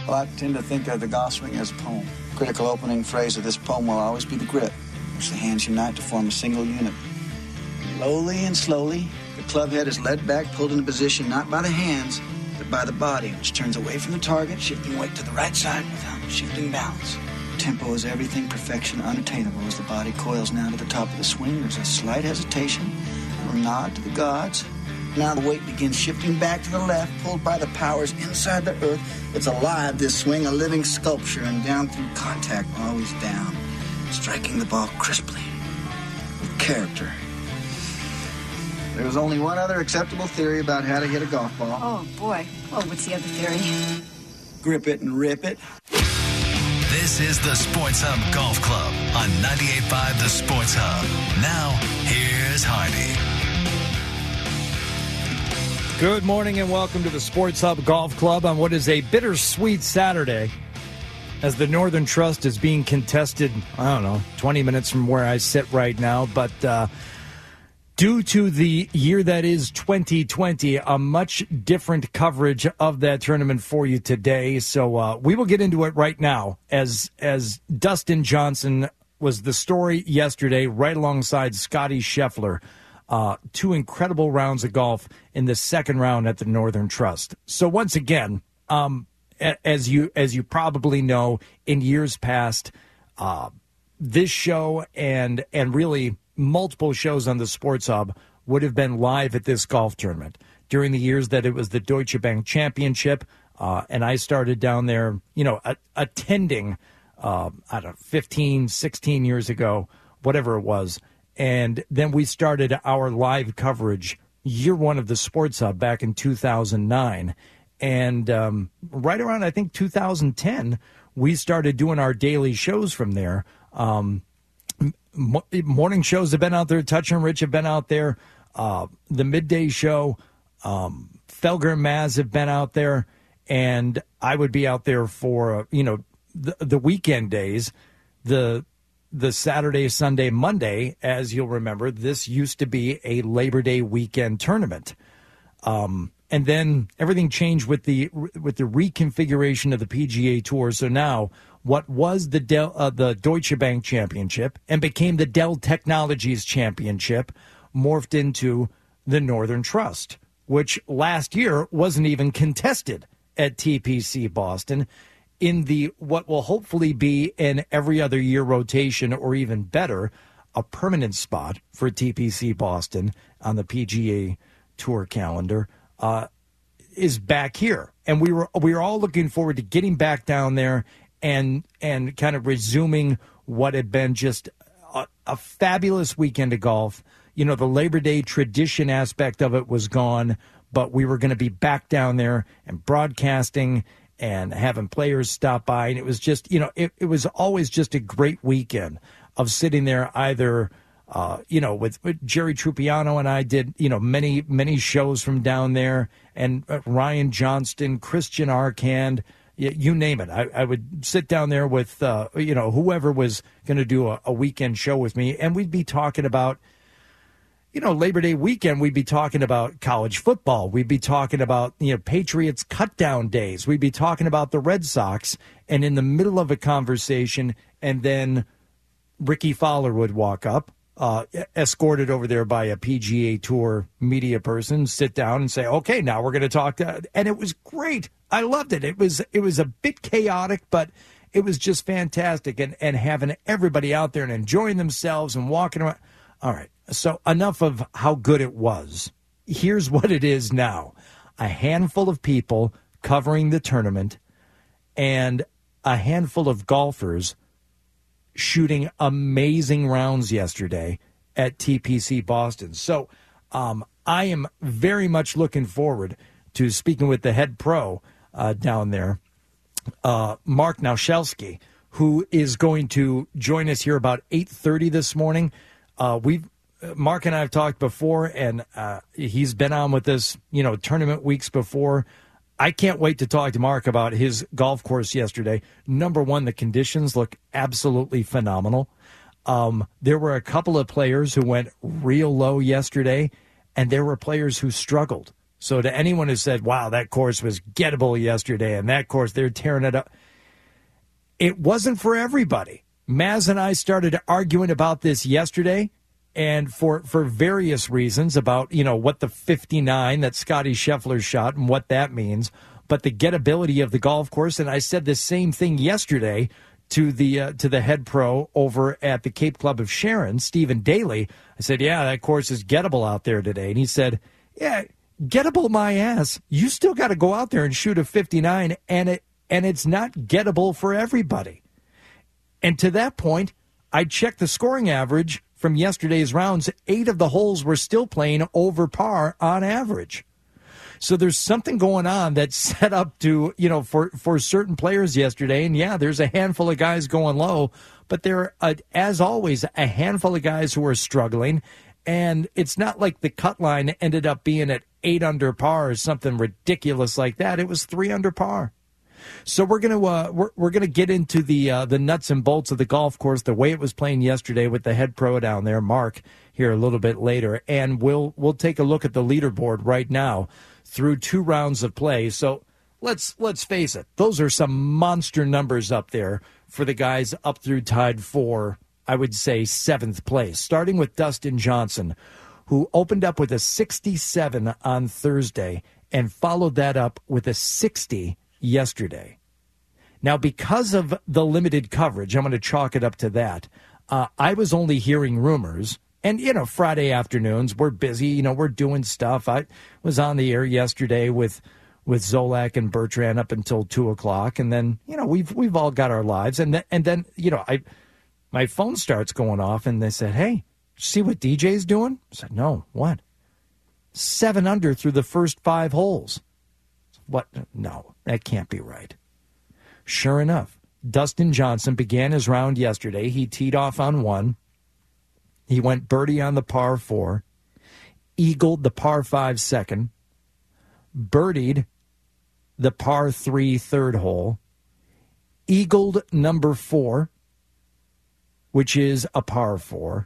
Well, I tend to think of the golf swing as a poem. Critical opening phrase of this poem will always be the grip, which the hands unite to form a single unit. Slowly and slowly, the club head is led back, pulled into position not by the hands, but by the body, which turns away from the target, shifting weight to the right side without shifting balance. Tempo is everything, perfection unattainable. As the body coils now to the top of the swing, there's a slight hesitation, a nod to the gods. Now the weight begins shifting back to the left, pulled by the powers inside the earth. It's alive, this swing, a living sculpture, and down through contact, always down, striking the ball crisply, with character. There's only one other acceptable theory about how to hit a golf ball. Oh, boy. Oh, what's the other theory? Grip it and rip it. This is the Sports Hub Golf Club on 98.5 The Sports Hub. Now, here's Hardy. Good morning and welcome to the Sports Hub Golf Club on what is a bittersweet Saturday as the Northern Trust is being contested, 20 minutes from where I sit right now. But due to the year that is 2020, a much different coverage of that tournament for you today. So we will get into it right now as Dustin Johnson was the story yesterday right alongside Scottie Scheffler. Two incredible rounds of golf in the second round at the Northern Trust. So once again, as you probably know, in years past, this show and really multiple shows on the Sports Hub would have been live at this golf tournament during the years that it was the Deutsche Bank Championship. And I started down there, attending, 15, 16 years ago, whatever it was. And then we started our live coverage year one of the Sports Hub back in 2009. And right around, I think, 2010, we started doing our daily shows from there. Morning shows have been out there. Touch and Rich have been out there. The midday show, Felger and Maz have been out there. And I would be out there for, the weekend days, the Saturday, Sunday, Monday. As you'll remember, this used to be a Labor Day weekend tournament. And then everything changed with the reconfiguration of the PGA Tour. So now what was the Deutsche Bank Championship and became the Dell Technologies Championship morphed into the Northern Trust, which last year wasn't even contested at TPC Boston in the what will hopefully be an every other year rotation or even better, a permanent spot for TPC Boston on the PGA Tour calendar. Is back here, and we were all looking forward to getting back down there and kind of resuming what had been just a fabulous weekend of golf. The Labor Day tradition aspect of it was gone, but we were going to be back down there and broadcasting and having players stop by, and it was just it was always just a great weekend of sitting there either. With Jerry Trupiano and I did, many shows from down there, and Ryan Johnston, Christian Arcand, you name it. I would sit down there with, whoever was going to do a weekend show with me, and we'd be talking about, Labor Day weekend, we'd be talking about college football. We'd be talking about, Patriots cut-down days. We'd be talking about the Red Sox, and in the middle of a conversation, and then Ricky Fowler would walk up, escorted over there by a PGA Tour media person, sit down and say, okay, now we're going to talk. And it was great. I loved it. It was a bit chaotic, but it was just fantastic. And having everybody out there and enjoying themselves and walking around. All right. So enough of how good it was. Here's what it is now. A handful of people covering the tournament and a handful of golfers shooting amazing rounds yesterday at TPC Boston. So I am very much looking forward to speaking with the head pro down there, Mark Nauschelski, who is going to join us here about 8:30 this morning. Mark and I have talked before, and he's been on with us, tournament weeks before. I can't wait to talk to Mark about his golf course yesterday. Number one, the conditions look absolutely phenomenal. There were a couple of players who went real low yesterday, and there were players who struggled. So to anyone who said, wow, that course was gettable yesterday and that course, they're tearing it up, it wasn't for everybody. Maz and I started arguing about this yesterday, and for various reasons about, what the 59 that Scotty Scheffler shot and what that means, but the gettability of the golf course. And I said the same thing yesterday to the head pro over at the Cape Club of Sharon, Stephen Daly. I said, yeah, that course is gettable out there today. And he said, yeah, gettable my ass. You still got to go out there and shoot a 59, and it's not gettable for everybody. And to that point, I checked the scoring average from yesterday's rounds. 8 of the holes were still playing over par on average. So there's something going on that's set up to, for certain players yesterday. And yeah, there's a handful of guys going low, but there are, as always, a handful of guys who are struggling. And it's not like the cut line ended up being at 8 under par or something ridiculous like that. It was 3 under par. So we're gonna get into the nuts and bolts of the golf course, the way it was playing yesterday with the head pro down there, Mark, here a little bit later, and we'll take a look at the leaderboard right now through 2 rounds of play. So let's face it, those are some monster numbers up there for the guys up through tied for, I would say, 7th place. Starting with Dustin Johnson, who opened up with a 67 on Thursday and followed that up with a 60 yesterday. Now, because of the limited coverage, I'm going to chalk it up to that. I was only hearing rumors. And, Friday afternoons, we're busy. We're doing stuff. I was on the air yesterday with Zolak and Bertrand up until 2 o'clock. And then, we've all got our lives. And then my phone starts going off and they said, hey, see what DJ's doing? I said, no, what? 7 under through the first 5 holes. What? No, that can't be right. Sure enough, Dustin Johnson began his round yesterday. He teed off on 1. He went birdie on the par 4, eagled the par 5 second, birdied the par 3 third hole, eagled number 4, which is a par 4,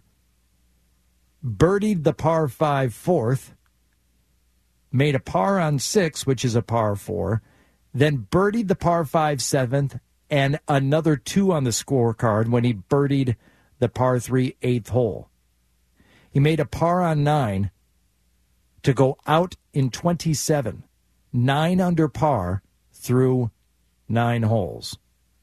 birdied the par 5 fourth, made a par on 6, which is a par 4, then birdied the par 5 7th, and another 2 on the scorecard when he birdied the par 3 8th hole. He made a par on 9 to go out in 27, 9 under par through 9 holes.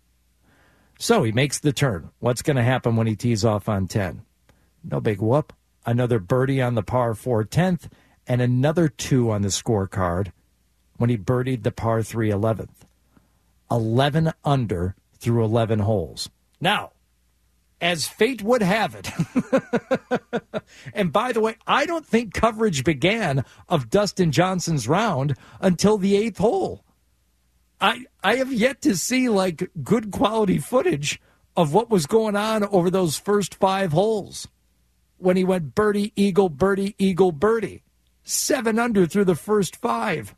So he makes the turn. What's going to happen when he tees off on 10? No big whoop. Another birdie on the par 4 10th, and another 2 on the scorecard when he birdied the par 3 11th. 11 under through 11 holes. Now, as fate would have it, and by the way, I don't think coverage began of Dustin Johnson's round until the 8th hole. I have yet to see good quality footage of what was going on over those first 5 holes when he went birdie, eagle, birdie, eagle, birdie. 7 under through the first 5.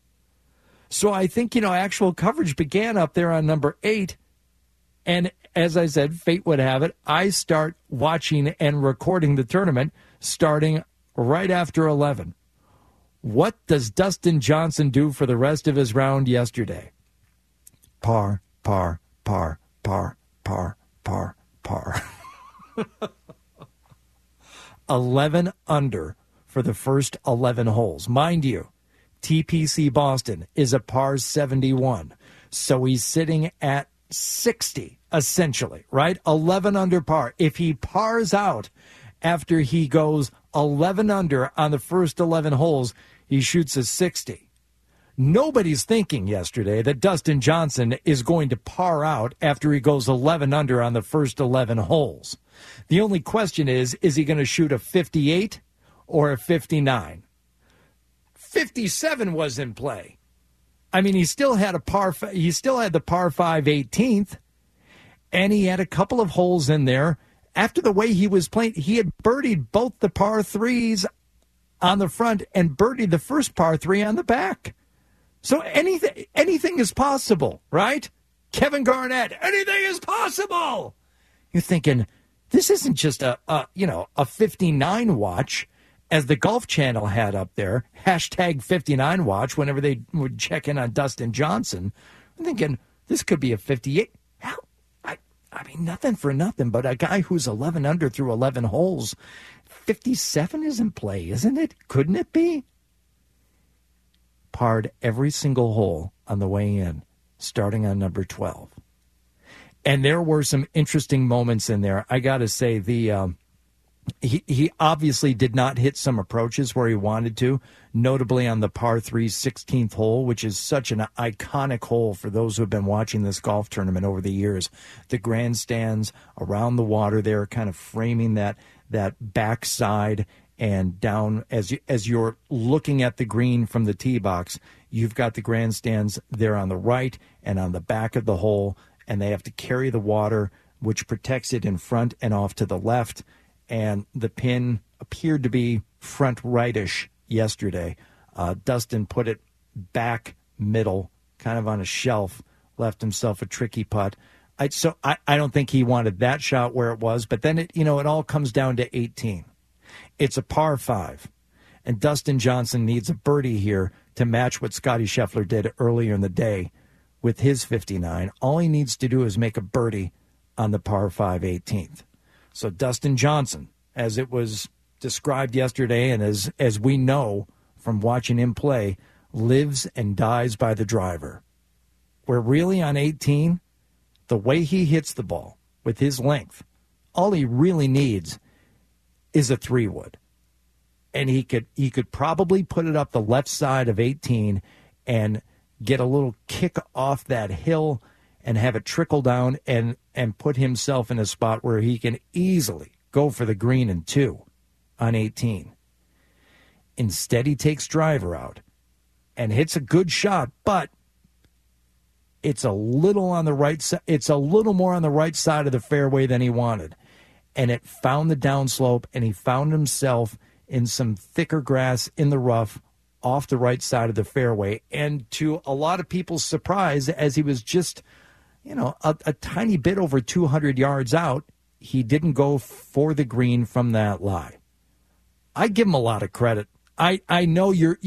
So I think, actual coverage began up there on number 8. And as I said, fate would have it, I start watching and recording the tournament starting right after 11. What does Dustin Johnson do for the rest of his round yesterday? Par, par, par, par, par, par, par. 11 under for the first 11 holes. Mind you, TPC Boston is a par 71. So he's sitting at 60, essentially, right? 11 under par. If he pars out after he goes 11 under on the first 11 holes, he shoots a 60. Nobody's thinking yesterday that Dustin Johnson is going to par out after he goes 11 under on the first 11 holes. The only question is he going to shoot a 58 or a 59? 57 was in play. I mean, he still had the par 5 18th, and he had a couple of holes in there. After the way he was playing, he had birdied both the par 3s on the front and birdied the first par 3 on the back. So anything is possible, right? Kevin Garnett, anything is possible. You're thinking, this isn't just a 59 watch. as the Golf Channel had up there, hashtag 59 watch, whenever they would check in on Dustin Johnson, I'm thinking, this could be a 58. Hell, I mean, nothing for nothing, but a guy who's 11 under through 11 holes, 57 is in play, isn't it? Couldn't it be? Parred every single hole on the way in, starting on number 12. And there were some interesting moments in there. I got to say, he obviously did not hit some approaches where he wanted to, notably on the par 3 16th hole, which is such an iconic hole for those who have been watching this golf tournament over the years. The grandstands around the water there kind of framing that backside, and down as you're looking at the green from the tee box, you've got the grandstands there on the right and on the back of the hole, and they have to carry the water, which protects it in front and off to the left. And the pin appeared to be front rightish yesterday. Dustin put it back middle, kind of on a shelf, left himself a tricky putt. I don't think he wanted that shot where it was, but then it all comes down to 18. It's a par 5, and Dustin Johnson needs a birdie here to match what Scotty Scheffler did earlier in the day with his 59. All he needs to do is make a birdie on the par 5 18th. So Dustin Johnson, as it was described yesterday and as we know from watching him play, lives and dies by the driver. Where really on 18, the way he hits the ball with his length, all he really needs is a 3-wood. And he could probably put it up the left side of 18 and get a little kick off that hill and have it trickle down and put himself in a spot where he can easily go for the green in 2 on 18. Instead, he takes driver out and hits a good shot, but it's a little on the right side. It's a little more on the right side of the fairway than he wanted. And it found the downslope, and he found himself in some thicker grass in the rough off the right side of the fairway. And to a lot of people's surprise, as he was just a tiny bit over 200 yards out, he didn't go for the green from that lie. I give him a lot of credit. I know you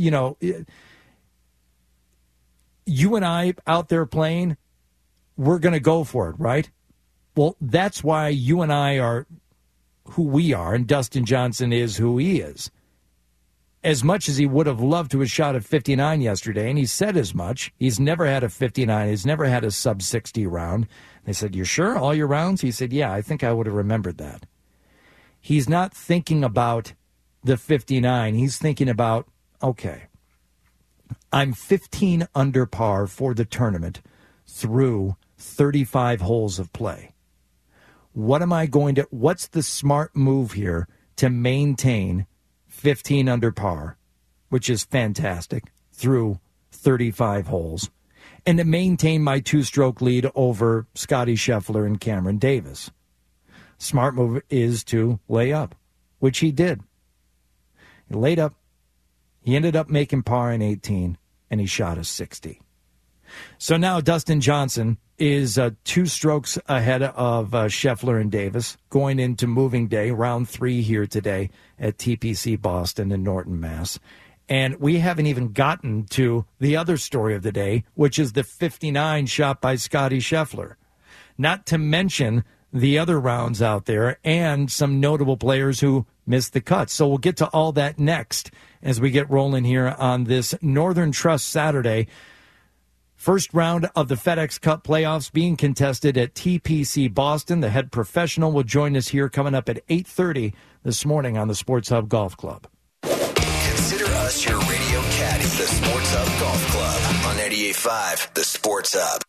and I out there playing, we're going to go for it, right? Well, that's why you and I are who we are, and Dustin Johnson is who he is. As much as he would have loved to have shot a 59 yesterday, and he said as much, he's never had a 59, he's never had a sub-60 round. They said, "You sure, all your rounds?" He said, "Yeah, I think I would have remembered that." He's not thinking about the 59. He's thinking about, okay, I'm 15 under par for the tournament through 35 holes of play. What's the smart move here to maintain 15 under par, which is fantastic, through 35 holes, and to maintain my 2-stroke lead over Scotty Scheffler and Cameron Davis? Smart move is to lay up, which he did. He laid up. He ended up making par in 18, and he shot a 60. So now Dustin Johnson is 2 strokes ahead of Scheffler and Davis going into moving day, round 3 here today at TPC Boston in Norton, Mass. And we haven't even gotten to the other story of the day, which is the 59 shot by Scotty Scheffler. Not to mention the other rounds out there and some notable players who missed the cut. So we'll get to all that next as we get rolling here on this Northern Trust Saturday. First round of the FedEx Cup playoffs being contested at TPC Boston. The head professional will join us here coming up at 8:30 this morning on the Sports Hub Golf Club. Consider us your radio caddy. The Sports Hub Golf Club on 98.5 The Sports Hub.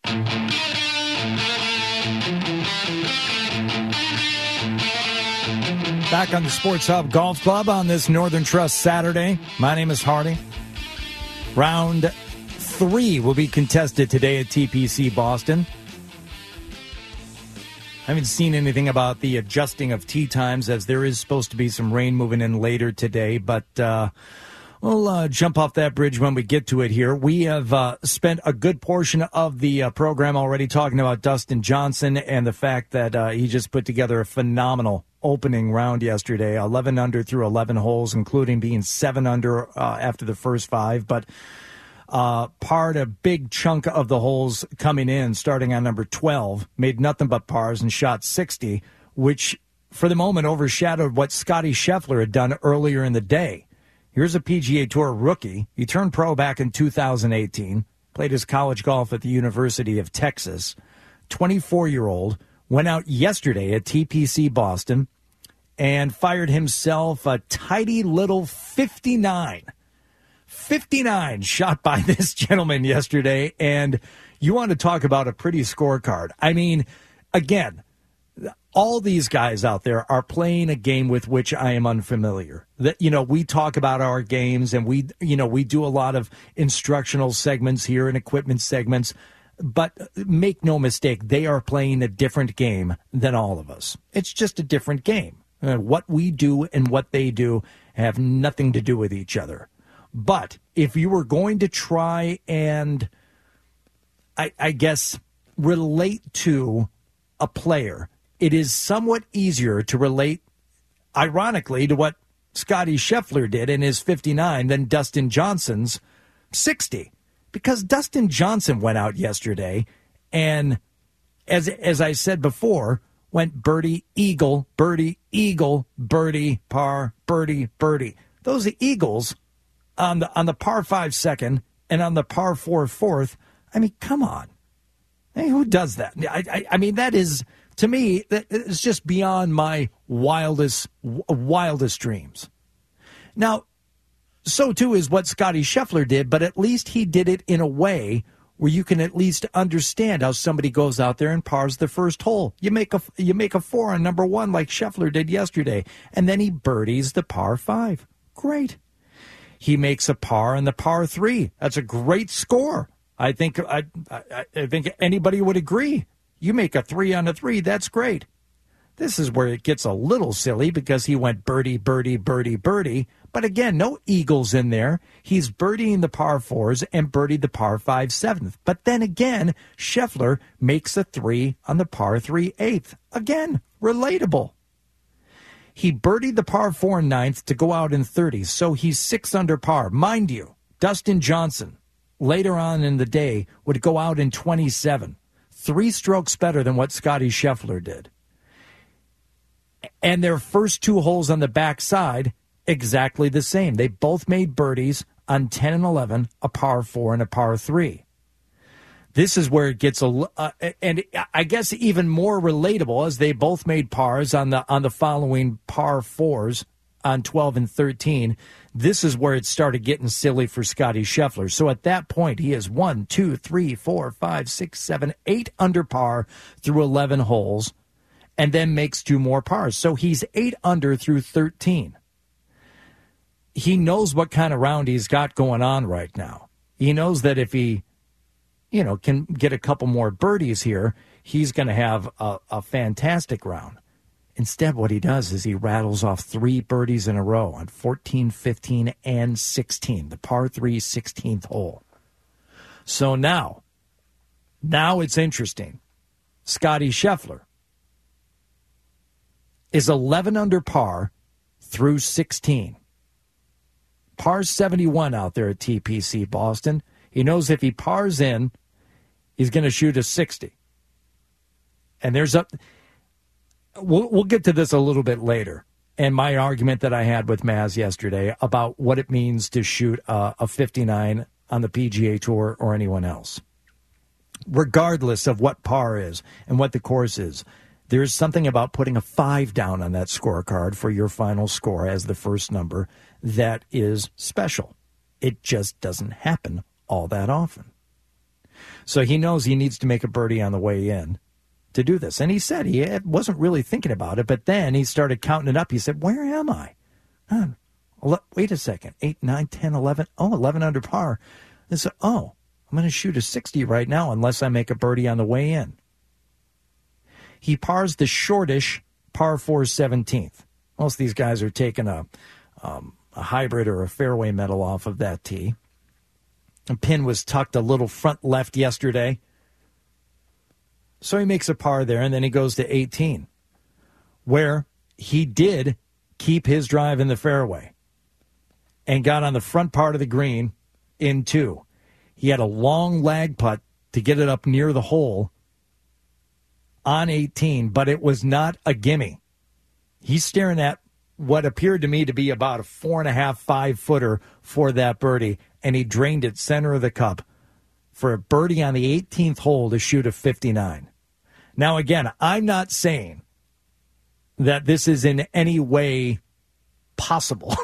Back on the Sports Hub Golf Club on this Northern Trust Saturday. My name is Hardy. Round 3 will be contested today at TPC Boston. I haven't seen anything about the adjusting of tee times, as there is supposed to be some rain moving in later today, but We'll jump off that bridge when we get to it here. We have spent a good portion of the program already talking about Dustin Johnson and the fact that he just put together a phenomenal opening round yesterday, 11 under through 11 holes, including being 7 under after the first 5. But parred a big chunk of the holes coming in, starting on number 12, made nothing but pars and shot 60, which for the moment overshadowed what Scotty Scheffler had done earlier in the day. Here's a PGA Tour rookie. He turned pro back in 2018, played his college golf at the University of Texas. 24-year-old, went out yesterday at TPC Boston and fired himself a tidy little 59. 59 shot by this gentleman yesterday, and you want to talk about a pretty scorecard. I mean, again, all these guys out there are playing a game with which I am unfamiliar. That, we talk about our games and we do a lot of instructional segments here and equipment segments, but make no mistake, they are playing a different game than all of us. It's just a different game. What we do and what they do have nothing to do with each other. But if you were going to try and, I guess, relate to a player, it is somewhat easier to relate, ironically, to what Scotty Scheffler did in his 59 than Dustin Johnson's 60. Because Dustin Johnson went out yesterday and, as I said before, went birdie, eagle, birdie, par, birdie. Those eagles on the par 5 second and on the par 4 fourth, I mean, come on. Hey, who does that? I mean, that is... To me, it's just beyond my wildest dreams. Now, so too is what Scotty Scheffler did, but at least he did it in a way where you can at least understand how somebody goes out there and pars the first hole. You make a 4 on number 1 like Scheffler did yesterday, and then he birdies the par 5. Great. He makes a par on the par 3. That's a great score. I think anybody would agree. You make a 3 on a 3, that's great. This is where it gets a little silly because he went birdie. But again, no eagles in there. He's birdieing the par 4s and birdied the par 5 7th. But then again, Scheffler makes a 3 on the par 3 8th. Again, relatable. He birdied the par 4 9th to go out in 30, so he's 6 under par. Mind you, Dustin Johnson, later on in the day, would go out in 27. 3 strokes better than what Scotty Scheffler did. And their first 2 holes on the backside, exactly the same. They both made birdies on 10 and 11, a par 4 and a par 3. This is where it gets and I guess even more relatable, as they both made pars on the following par 4s on 12 and 13. This is where it started getting silly for Scotty Scheffler. So at that point, he is 1, 2, 3, 4, 5, 6, 7, 8 under par through 11 holes, and then makes 2 more pars. So he's 8 under through 13. He knows what kind of round he's got going on right now. He knows that if he, can get a couple more birdies here, he's going to have a fantastic round. Instead, what he does is he rattles off 3 birdies in a row on 14, 15, and 16, the par 3 16th hole. So now it's interesting. Scotty Scheffler is 11 under par through 16. Par 71 out there at TPC Boston. He knows if he pars in, he's going to shoot a 60. And there's a... We'll get to this a little bit later, and my argument that I had with Maz yesterday about what it means to shoot a 59 on the PGA Tour or anyone else. Regardless of what par is and what the course is, there's something about putting a 5 down on that scorecard for your final score as the first number that is special. It just doesn't happen all that often. So he knows he needs to make a birdie on the way in to do this. And he said he wasn't really thinking about it, but then he started counting it up. He said, where am I? Wait a second. 8, 9, 10, 11. Oh, 11 under par. I said, I'm going to shoot a 60 right now unless I make a birdie on the way in. He pars the shortish par 4 17th. Most of these guys are taking a hybrid or a fairway metal off of that tee. The pin was tucked a little front left yesterday. So he makes a par there, and then he goes to 18, where he did keep his drive in the fairway and got on the front part of the green in 2. He had a long lag putt to get it up near the hole on 18, but it was not a gimme. He's staring at what appeared to me to be about a 4.5, 5-footer for that birdie, and he drained it center of the cup for a birdie on the 18th hole to shoot a 59. Now, again, I'm not saying that this is in any way possible.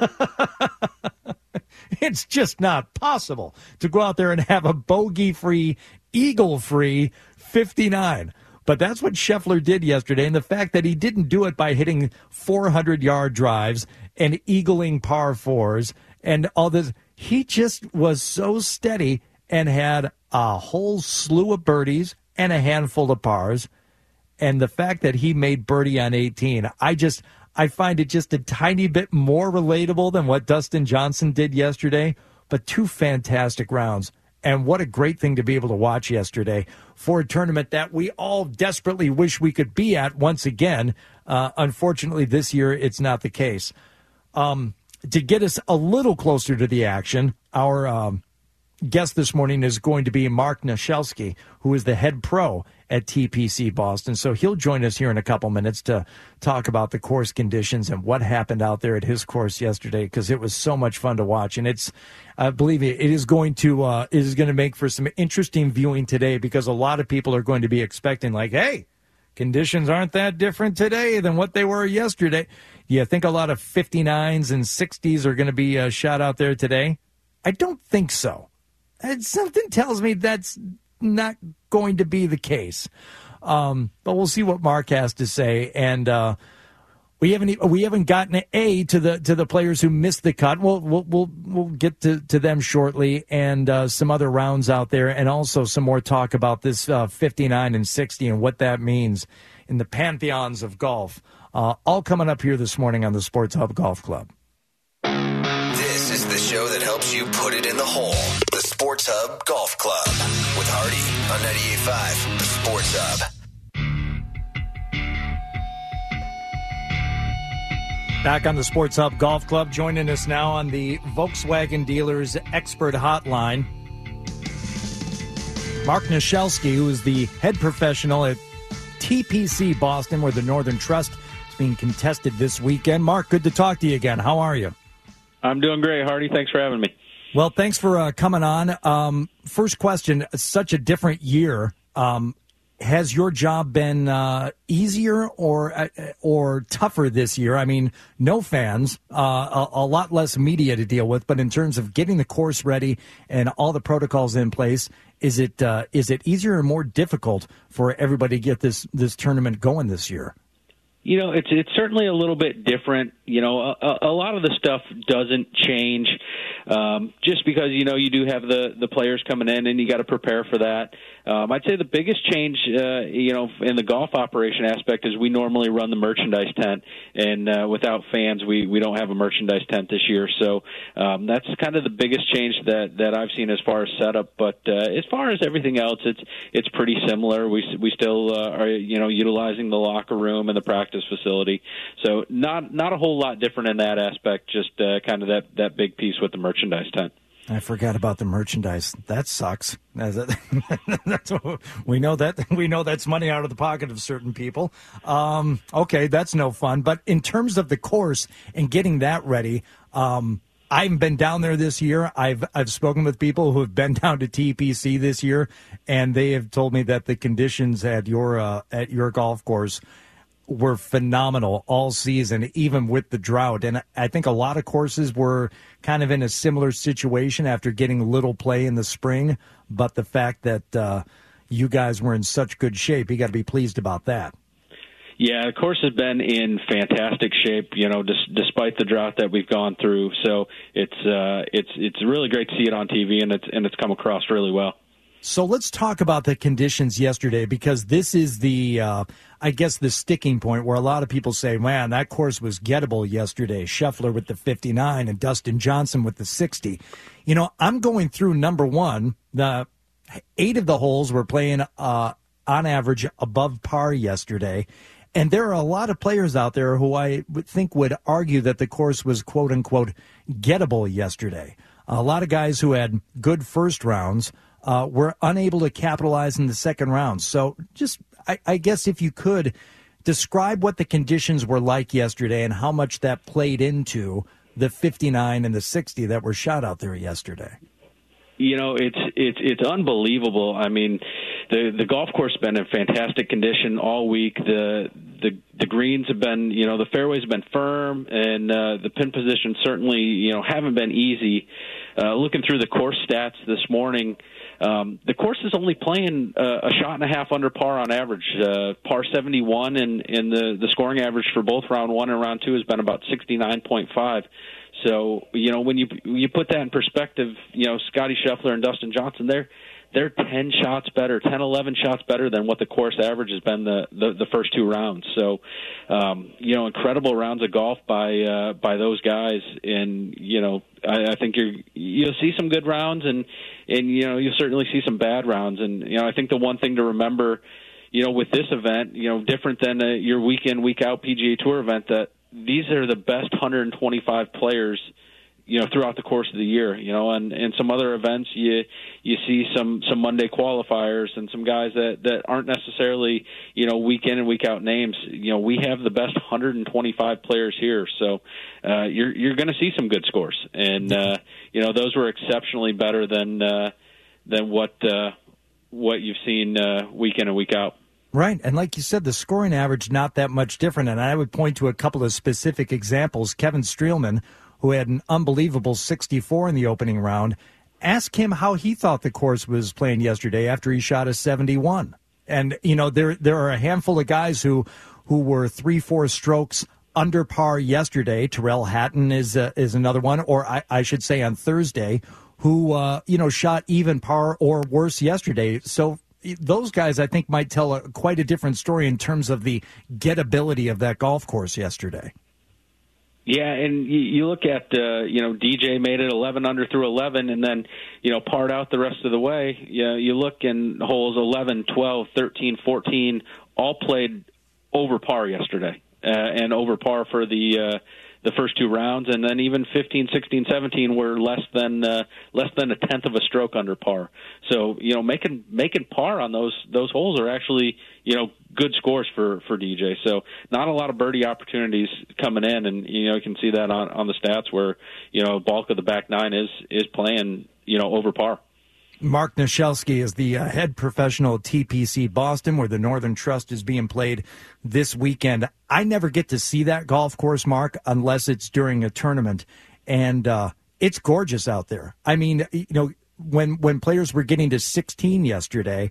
It's just not possible to go out there and have a bogey-free, eagle-free 59. But that's what Scheffler did yesterday, and the fact that he didn't do it by hitting 400-yard drives and eagling par fours and all this, he just was so steady and had a whole slew of birdies and a handful of pars. And the fact that he made birdie on 18, I find it just a tiny bit more relatable than what Dustin Johnson did yesterday. But 2 fantastic rounds. And what a great thing to be able to watch yesterday for a tournament that we all desperately wish we could be at once again. Unfortunately, this year it's not the case. To get us a little closer to the action, our guest this morning is going to be Mark Nashelski, who is the head pro at TPC Boston. So he'll join us here in a couple minutes to talk about the course conditions and what happened out there at his course yesterday, because it was so much fun to watch. And it's, believe me, it is going to make for some interesting viewing today, because a lot of people are going to be expecting, like, hey, conditions aren't that different today than what they were yesterday. You think a lot of 59s and 60s are going to be shot out there today? I don't think so. And something tells me that's not going to be the case. But we'll see what Mark has to say. And we haven't gotten to the players who missed the cut. We'll get to them shortly, and some other rounds out there, and also some more talk about this 59 and 60 and what that means in the pantheons of golf. All coming up here this morning on the Sports Hub Golf Club. This is the show that helps you put it in the hole. The Sports Hub Golf Club with Hardy on 98.5 The Sports Hub. Back on the Sports Hub Golf Club, joining us now on the Volkswagen Dealers Expert Hotline, Mark Nashelski, who is the head professional at TPC Boston, where the Northern Trust is being contested this weekend. Mark, good to talk to you again. How are you? I'm doing great, Hardy. Thanks for having me. Well, thanks for coming on. First question, such a different year. Has your job been easier or tougher this year? I mean, no fans, a lot less media to deal with, but in terms of getting the course ready and all the protocols in place, is it easier or more difficult for everybody to get this tournament going this year? You know, it's certainly a little bit different. You know, a lot of the stuff doesn't change just because, you know, you do have the players coming in and you got to prepare for that. I'd say the biggest change, you know, in the golf operation aspect is we normally run the merchandise tent, and without fans, we don't have a merchandise tent this year. So that's kind of the biggest change that I've seen as far as setup. But as far as everything else, it's pretty similar. We still are, you know, utilizing the locker room and the practice facility. So not a whole lot different in that aspect, just kind of that big piece with the merchandise tent. I forgot about the merchandise. That sucks. We know that's money out of the pocket of certain people. Okay, that's no fun. But in terms of the course and getting that ready, I haven't been down there this year. I've spoken with people who have been down to TPC this year, and they have told me that the conditions at your golf course were phenomenal all season, even with the drought. And I think a lot of courses were kind of in a similar situation after getting little play in the spring. But the fact that you guys were in such good shape, you got to be pleased about that. Yeah, the course has been in fantastic shape, you know, despite the drought that we've gone through. So it's really great to see it on TV, and it's come across really well. So let's talk about the conditions yesterday, because this is the, I guess, the sticking point where a lot of people say, man, that course was gettable yesterday. Scheffler with the 59 and Dustin Johnson with the 60. You know, I'm going through number one. The 8 of the holes were playing on average above par yesterday. And there are a lot of players out there who I would think would argue that the course was, quote unquote, gettable yesterday. A lot of guys who had good first rounds were unable to capitalize in the second round. So just, I guess if you could describe what the conditions were like yesterday and how much that played into the 59 and the 60 that were shot out there yesterday. You know, it's unbelievable. I mean, the golf course has been in fantastic condition all week. The greens have been, you know, the fairways have been firm, and the pin positions certainly, you know, haven't been easy. Looking through the course stats this morning, the course is only playing a shot and a half under par on average. Par 71, and the scoring average for both round one and round two has been about 69.5. So, you know, when you put that in perspective, you know, Scotty Scheffler and Dustin Johnson, they're 10 shots better, 10, 11 shots better than what the course average has been the first two rounds. So, you know, incredible rounds of golf by those guys. And, you know, I think you'll see some good rounds, and, you know, you'll certainly see some bad rounds. And, you know, I think the one thing to remember, you know, with this event, you know, different than your week in, week out PGA Tour event, that these are the best 125 players, you know, throughout the course of the year, you know, and some other events you see some Monday qualifiers and some guys that aren't necessarily, you know, week in and week out names. You know, we have the best 125 players here, so you're going to see some good scores, and you know, those were exceptionally better than what you've seen week in and week out. Right, and like you said, the scoring average not that much different, and I would point to a couple of specific examples. Kevin Streelman, who had an unbelievable 64 in the opening round, ask him how he thought the course was playing yesterday after he shot a 71. And, you know, there are a handful of guys who were 3-4 strokes under par yesterday. Terrell Hatton is another one, or I should say on Thursday, who, you know, shot even par or worse yesterday. So those guys, I think, might tell quite a different story in terms of the gettability of that golf course yesterday. Yeah, and you look at, you know, DJ made it 11 under through 11, and then, you know, parred out the rest of the way. You look in holes 11, 12, 13, 14, all played over par yesterday, and over par for the first two rounds, and then even 15, 16, 17 were less than a tenth of a stroke under par. So, you know, making par on those holes are actually, you know, good scores for DJ. So not a lot of birdie opportunities coming in, and, you know, you can see that on the stats where, you know, bulk of the back nine is playing, you know, over par. Mark Noshelski is the head professional at TPC Boston, where the Northern Trust is being played this weekend. I never get to see that golf course, Mark, unless it's during a tournament, and it's gorgeous out there. I mean, you know, when players were getting to 16 yesterday,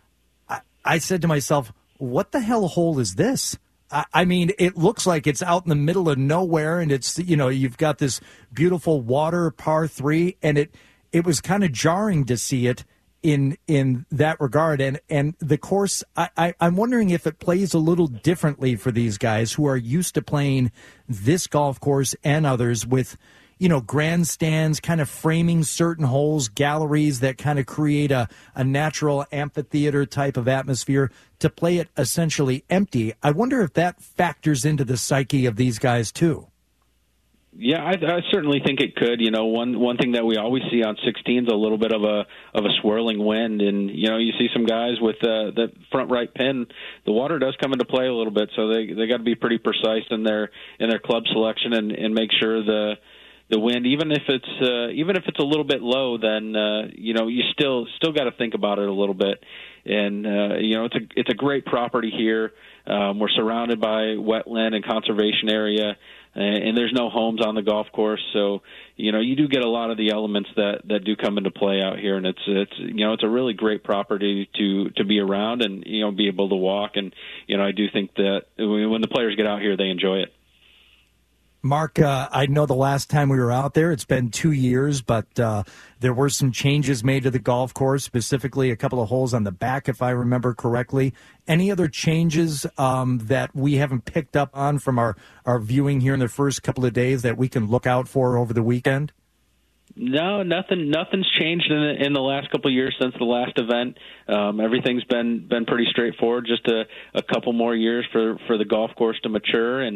I said to myself, what the hell hole is this? I mean, it looks like it's out in the middle of nowhere, and it's, you know, you've got this beautiful water par 3, and it was kind of jarring to see it in that regard. And the course, I'm wondering if it plays a little differently for these guys who are used to playing this golf course and others with, you know, grandstands kind of framing certain holes, galleries that kind of create a natural amphitheater type of atmosphere, to play it essentially empty. I wonder if that factors into the psyche of these guys too. Yeah, I certainly think it could. You know, one thing that we always see on 16 is a little bit of a swirling wind, and, you know, you see some guys with the front right pin. The water does come into play a little bit, so they got to be pretty precise in their club selection and make sure the wind, even if it's a little bit low, then you know, you still got to think about it a little bit. And you know, it's a great property here. We're surrounded by wetland and conservation area, and there's no homes on the golf course, so, you know, you do get a lot of the elements that do come into play out here, and it's you know, it's a really great property to be around and, you know, be able to walk. And, you know, I do think that when the players get out here, they enjoy it. Mark, I know the last time we were out there, it's been 2 years, but there were some changes made to the golf course, specifically a couple of holes on the back, if I remember correctly. Any other changes that we haven't picked up on from our viewing here in the first couple of days that we can look out for over the weekend? No, nothing's changed in the last couple of years since the last event. Everything's been pretty straightforward. Just a couple more years for the golf course to mature, and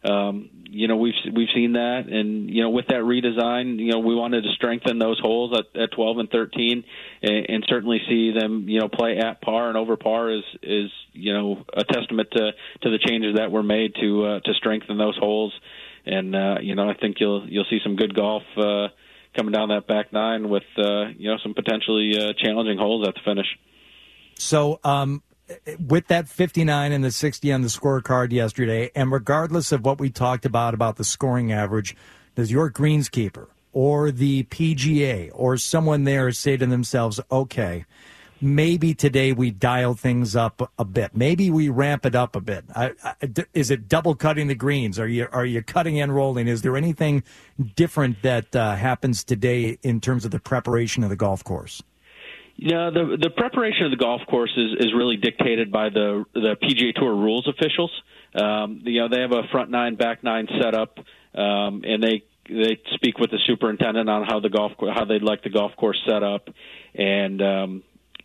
we've seen that. And with that redesign, we wanted to strengthen those holes at 12 and 13, and certainly see them play at par and over par is a testament to the changes that were made to strengthen those holes. And I think you'll see some good golf coming down that back nine with some potentially challenging holes at the finish. So with that 59 and the 60 on the scorecard yesterday, and regardless of what we talked about the scoring average, does your greenskeeper or the PGA or someone there say to themselves, okay, maybe today we dial things up a bit. Maybe we ramp it up a bit. Is it double cutting the greens? Are you cutting and rolling? Is there anything different that happens today in terms of the preparation of the golf course? Yeah, the preparation of the golf course is really dictated by the PGA Tour rules officials. They have a front nine, back nine set up, and they speak with the superintendent on how they'd like the golf course set up, and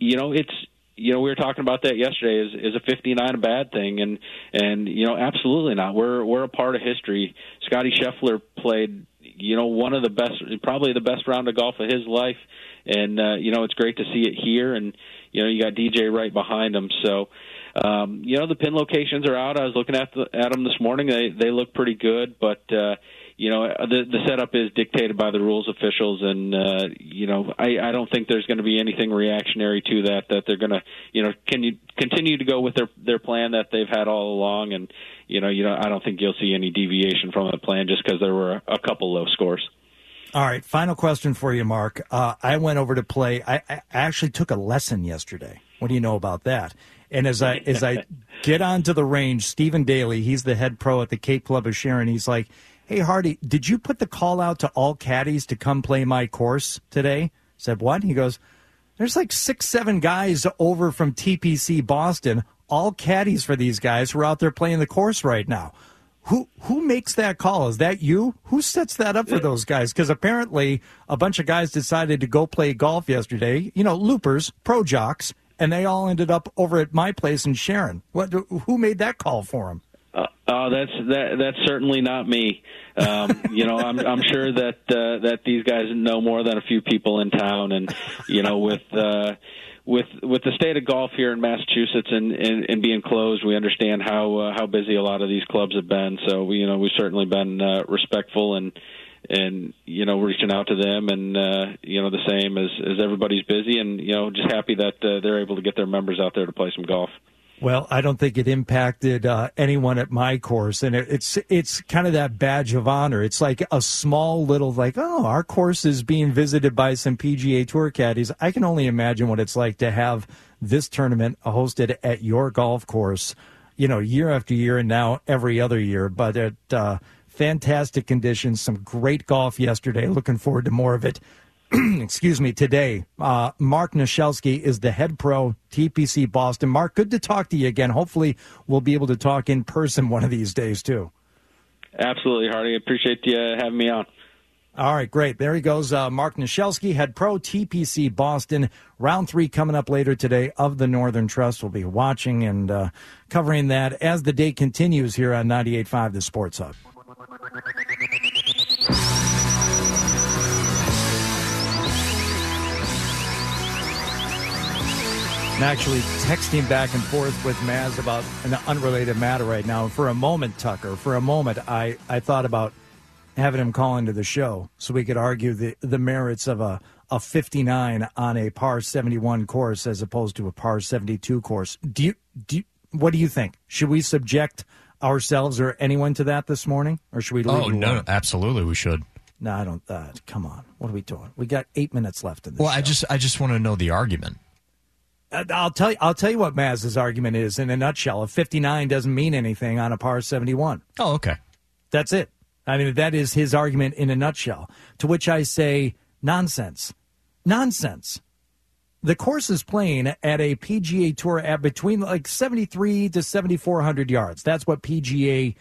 we were talking about that yesterday. Is a 59 a bad thing? And absolutely not. We're a part of history. Scotty Scheffler played one of the best, probably the best round of golf of his life, and it's great to see it here. And you got DJ right behind him. So the pin locations are out. I was looking at them this morning. They look pretty good, but the setup is dictated by the rules officials, and I don't think there's going to be anything reactionary to that they're going to continue to go with their plan that they've had all along, and I don't think you'll see any deviation from that plan just because there were a couple low scores. All right, final question for you, Mark. I went over to play. I actually took a lesson yesterday. What do you know about that? And as I get onto the range, Stephen Daly, he's the head pro at the Cape Club of Sharon. He's like, "Hey, Hardy, did you put the call out to all caddies to come play my course today?" I said, "What?" He goes, "There's like 6-7 guys over from TPC Boston, all caddies for these guys who are out there playing the course right now." Who makes that call? Is that you? Who sets that up for those guys? Because apparently a bunch of guys decided to go play golf yesterday, loopers, pro jocks, and they all ended up over at my place in Sharon. Who made that call for them? That's certainly not me. I'm sure that these guys know more than a few people in town, and with the state of golf here in Massachusetts and being closed, we understand how busy a lot of these clubs have been. So we've certainly been respectful and reaching out to them, and the same as everybody's busy, and just happy that they're able to get their members out there to play some golf. Well, I don't think it impacted anyone at my course, and it's kind of that badge of honor. It's like a small little our course is being visited by some PGA Tour caddies. I can only imagine what it's like to have this tournament hosted at your golf course, year after year, and now every other year. But at fantastic conditions, some great golf yesterday. Looking forward to more of it. Excuse me, today. Mark Nischelski is the head pro, TPC Boston. Mark, good to talk to you again. Hopefully we'll be able to talk in person one of these days, too. Absolutely, Hardy. Appreciate you having me on. All right, great. There he goes, Mark Nischelski, head pro, TPC Boston. Round 3 coming up later today of the Northern Trust. We'll be watching and covering that as the day continues here on 98.5 The Sports Hub. I'm actually texting back and forth with Maz about an unrelated matter right now. For a moment, Tucker, I thought about having him call into the show so we could argue the merits of a 59 on a par 71 course as opposed to a par 72 course. What do you think? Should we subject ourselves or anyone to that this morning, or should we leave it alone? No, absolutely we should. No, I don't. Come on. What are we doing? We got 8 minutes left in this show. I just want to know the argument. I'll tell you what Maz's argument is in a nutshell. A 59 doesn't mean anything on a par 71. Oh, okay. That's it. I mean, that is his argument in a nutshell, to which I say, nonsense. Nonsense. The course is playing at a PGA Tour at between like 73 to 7,400 yards. That's what PGA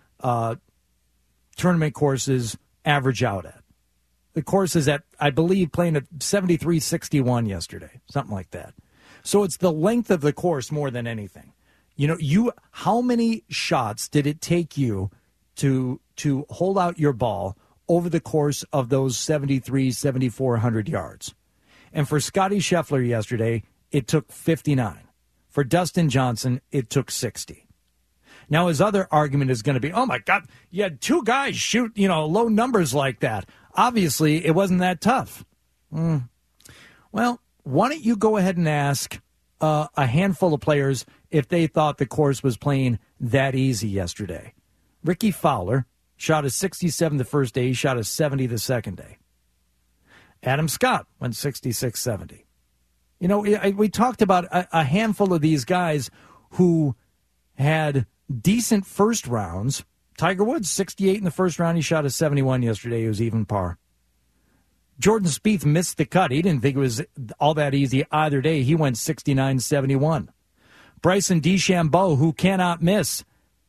tournament courses average out at. The course is at, I believe, playing at 73.61 yesterday, something like that. So it's the length of the course more than anything. You know, how many shots did it take you to hold out your ball over the course of those 7,400 yards? And for Scotty Scheffler yesterday, it took 59. For Dustin Johnson, it took 60. Now, his other argument is going to be, oh, my God, you had two guys shoot, low numbers like that. Obviously, it wasn't that tough. Well, why don't you go ahead and ask a handful of players if they thought the course was playing that easy yesterday. Ricky Fowler shot a 67 the first day. He shot a 70 the second day. Adam Scott went 66-70. We talked about a handful of these guys who had decent first rounds. Tiger Woods, 68 in the first round. He shot a 71 yesterday. He was even par. Jordan Spieth missed the cut. He didn't think it was all that easy either day. He went 69-71. Bryson DeChambeau, who cannot miss,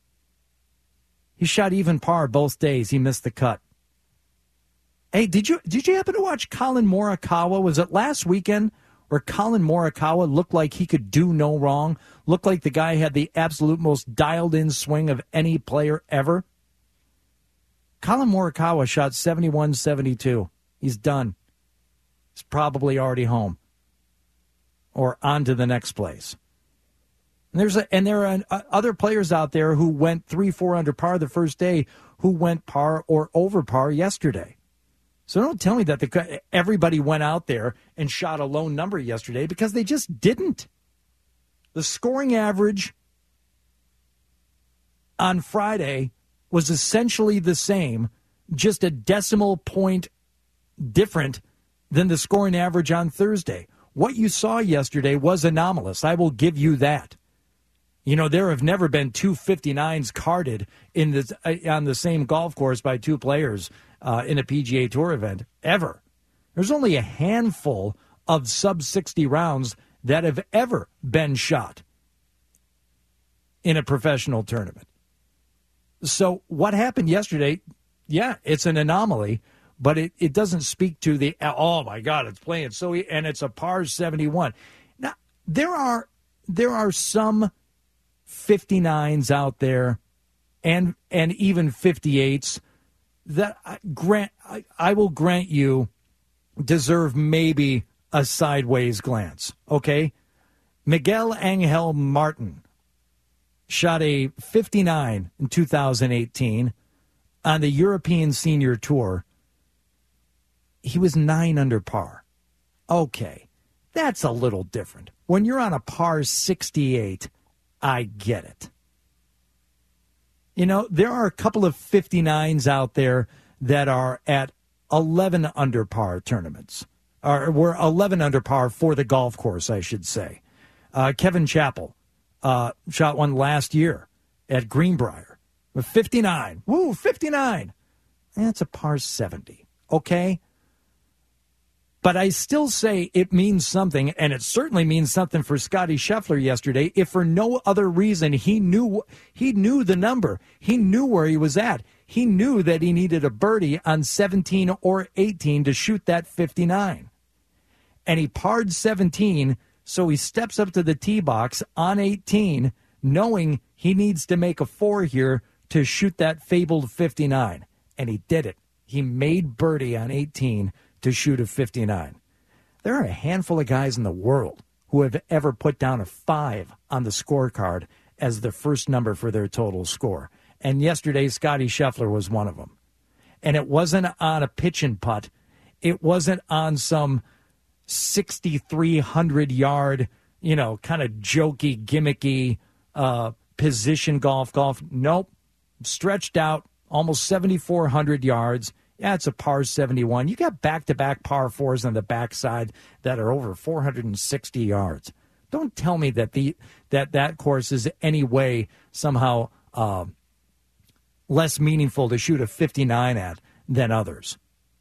he shot even par both days. He missed the cut. Hey, did you happen to watch Colin Morikawa? Was it last weekend where Colin Morikawa looked like he could do no wrong? Looked like the guy had the absolute most dialed-in swing of any player ever? Colin Morikawa shot 71-72. He's done. He's probably already home or on to the next place. And there are other players out there who went 3-4 under par the first day who went par or over par yesterday. So don't tell me that everybody went out there and shot a low number yesterday, because they just didn't. The scoring average on Friday was essentially the same, just a decimal point different than the scoring average on Thursday. What you saw yesterday was anomalous. I will give you that. There have never been two 59s carded on the same golf course by two players in a PGA Tour event, ever. There's only a handful of sub-60 rounds that have ever been shot in a professional tournament. So what happened yesterday, yeah, it's an anomaly, but it doesn't speak to the, oh, my God, it's playing so, and it's a par 71. Now, there are some 59s out there and even 58s that I will grant you deserve maybe a sideways glance, okay? Miguel Angel Martin shot a 59 in 2018 on the European Senior Tour. He was 9 under par. Okay, that's a little different. When you're on a par 68, I get it. There are a couple of 59s out there that are at 11 under par tournaments, or were 11 under par for the golf course, I should say. Kevin Chappell shot one last year at Greenbrier with 59. Woo, 59. That's a par 70, okay? But I still say it means something, and it certainly means something for Scotty Scheffler yesterday, if for no other reason he knew the number. He knew where he was at. He knew that he needed a birdie on 17 or 18 to shoot that 59. And he parred 17, so he steps up to the tee box on 18, knowing he needs to make a 4 here to shoot that fabled 59. And he did it. He made birdie on 18 to shoot a 59. There are a handful of guys in the world who have ever put down a 5 on the scorecard as the first number for their total score. And yesterday, Scotty Scheffler was one of them. And it wasn't on a pitch and putt. It wasn't on some 6,300-yard, kind of jokey, gimmicky position golf. Nope. Stretched out, almost 7,400 yards. Yeah, it's a par 71. You got back-to-back par 4s on the backside that are over 460 yards. Don't tell me that that course is any way somehow less meaningful to shoot a 59 at than others.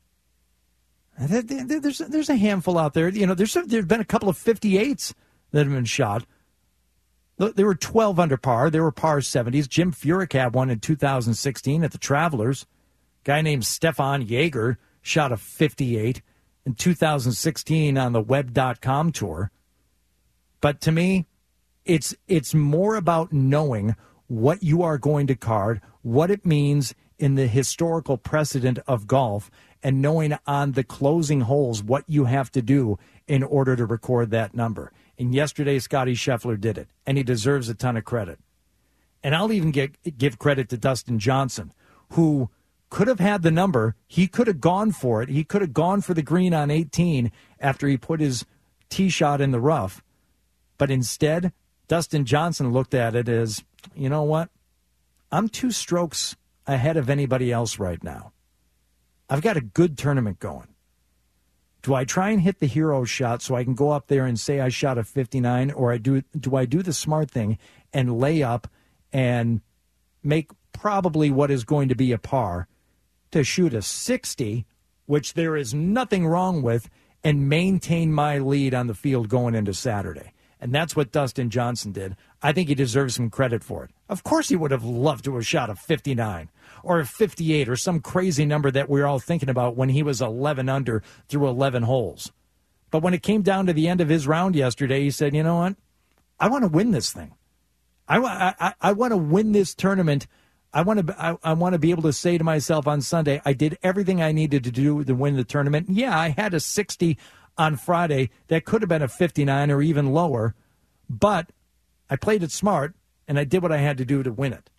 There's a handful out there. There's been a couple of 58s that have been shot. They were 12 under par. They were par 70s. Jim Furyk had one in 2016 at the Travelers. Guy named Stefan Jaeger shot a 58 in 2016 on the Web.com tour. But to me, it's more about knowing what you are going to card, what it means in the historical precedent of golf, and knowing on the closing holes what you have to do in order to record that number. And yesterday, Scottie Scheffler did it, and he deserves a ton of credit. And I'll even give credit to Dustin Johnson, who could have had the number. He could have gone for it. He could have gone for the green on 18 after he put his tee shot in the rough. But instead, Dustin Johnson looked at it as, you know what? I'm 2 strokes ahead of anybody else right now. I've got a good tournament going. Do I try and hit the hero shot so I can go up there and say I shot a 59, or do I do the smart thing and lay up and make probably what is going to be a par to shoot a 60, which there is nothing wrong with, and maintain my lead on the field going into Saturday? And that's what Dustin Johnson did. I think he deserves some credit for it. Of course he would have loved to have shot a 59 or a 58 or some crazy number that we were all thinking about when he was 11 under through 11 holes. But when it came down to the end of his round yesterday, he said, you know what? I want to win this thing. I want to win this tournament. I want to be able to say to myself on Sunday, I did everything I needed to do to win the tournament. Yeah, I had a 60 on Friday that could have been a 59 or even lower, but I played it smart and I did what I had to do to win it.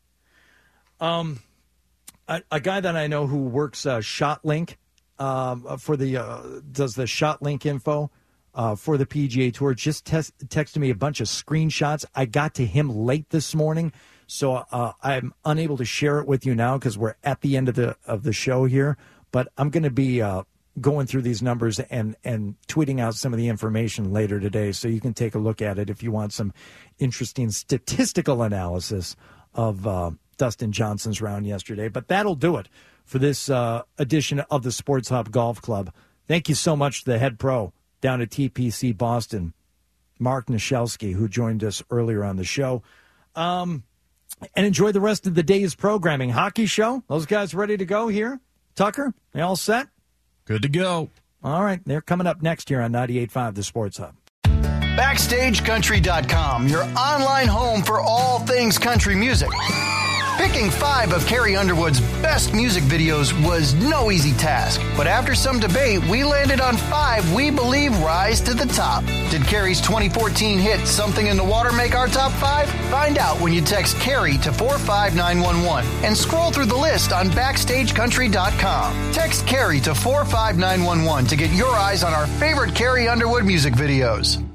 A guy that I know who works ShotLink for the does the ShotLink info for the PGA Tour just texted me a bunch of screenshots. I got to him late this morning, so I'm unable to share it with you now because we're at the end of the show here. But I'm going to be going through these numbers and tweeting out some of the information later today, so you can take a look at it if you want some interesting statistical analysis of Dustin Johnson's round yesterday. But that'll do it for this edition of the Sports Hub Golf Club. Thank you so much to the head pro down at TPC Boston, Mark Nischelski, who joined us earlier on the show. And enjoy the rest of the day's programming. Hockey show, those guys ready to go here? Tucker, they all set? Good to go. All right, they're coming up next here on 98.5 The Sports Hub. BackstageCountry.com, your online home for all things country music. Picking 5 of Carrie Underwood's best music videos was no easy task. But after some debate, we landed on 5 we believe rise to the top. Did Carrie's 2014 hit Something in the Water make our top 5? Find out when you text Carrie to 45911 and scroll through the list on BackstageCountry.com. Text Carrie to 45911 to get your eyes on our favorite Carrie Underwood music videos.